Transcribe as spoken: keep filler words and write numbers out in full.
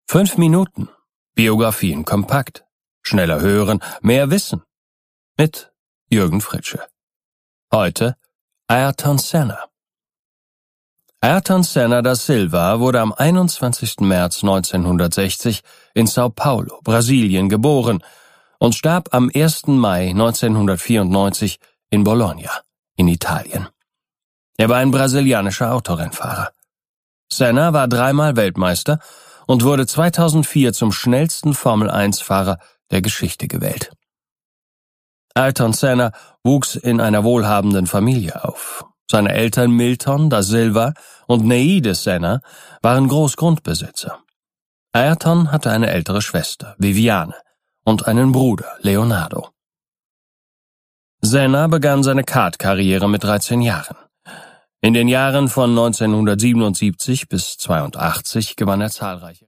Fünf Minuten. Biografien kompakt. Schneller hören, mehr wissen. Mit Jürgen Fritsche. Heute Ayrton Senna. Ayrton Senna da Silva wurde am einundzwanzigsten März neunzehnhundertsechzig in Sao Paulo, Brasilien, geboren und starb am ersten Mai neunzehnhundertvierundneunzig in Bologna, in Italien. Er war ein brasilianischer Autorennfahrer. Senna war dreimal Weltmeister und wurde zweitausendvier zum schnellsten Formel eins Fahrer der Geschichte gewählt. Ayrton Senna wuchs in einer wohlhabenden Familie auf. Seine Eltern Milton da Silva und Neide Senna waren Großgrundbesitzer. Ayrton hatte eine ältere Schwester, Viviane, und einen Bruder, Leonardo. Senna begann seine Kartkarriere mit dreizehn Jahren. In den Jahren von neunzehnhundertsiebenundsiebzig bis zweiundachtzig gewann er zahlreiche